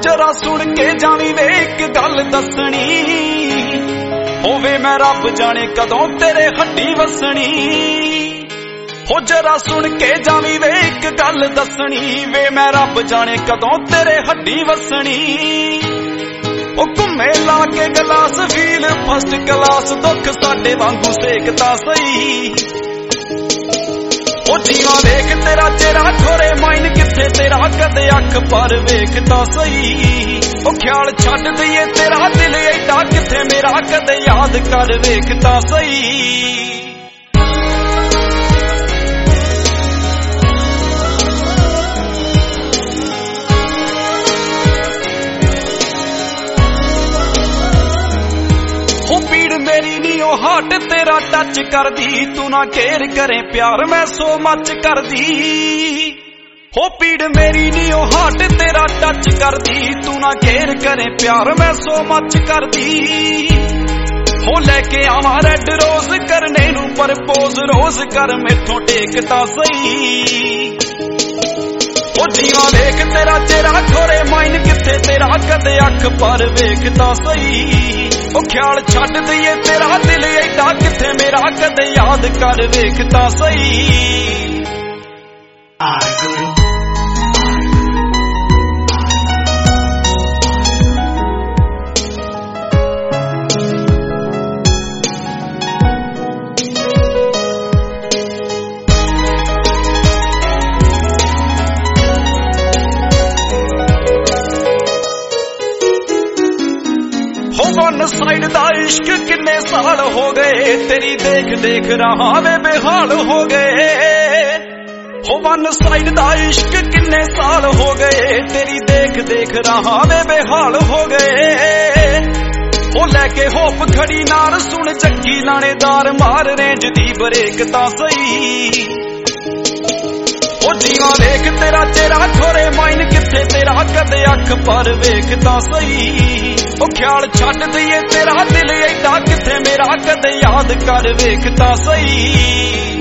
जरा सुन के जावी वे एक गल दसनी, होवे मैं रब जाने कदों तेरे हड्डी वसनी। हो जरा सुन के जावी वे एक गल दसनी, वे मैं रब जाने कदों तेरे हड्डी वसनी। ओ घुमे ला के गलास फील फर्स्ट क्लास, दुख साडे वांगू सेकता सही। ओ जीवा वेख तेरा चेहरा ठोरे माइन किथे तेरा, कदे अख पर वेखता सही। ओ ख्याल छड्ड दईए तेरा दिल एडा किथे मेरा, कदे याद कर वेखता सही। पीड़ मेरी नी ओ हार्ट तेरा टच कर दी, तू ना केयर करे प्यार मैं सो मच कर दी। हो पीड़ मेरी नी ओ हार्ट तेरा टच कर दी, तू ना केयर करे प्यार मैं सो मच कर दी। हो लेके आवा रेड रोज करने नू परपोज, रोज कर मेथों टेकता सही। ओ जीवा वेख तेरा चेहरा ठोरे माइन किथे तेरा, कदे अख पर वेखता सही। ओ ख्याल छड्ड दईए तेरा दिल एडा किथे मेरा, कदे याद कर वेखता सही। वन साइड दा इश्क किन्ने साल हो गए, तेरी देख देख रहा वे बेहाल हो गए। हो वन साइड दा इश्क किन्ने साल हो गए, तेरी देख देख रहा वे बेहाल हो गए। हो लेके होप खड़ी नार सुन जग्गी लानेदार, मार रेंज दी ब्रेक ता सही। ओ जीवा वेख तेरा चेहरा ठोरे माइन किथे तेरा, कदे अख पर वेखता सही। ओ ख्याल छड्ड दईए तेरा दिल एडा किथे मेरा, कदे याद कर वेखता सही।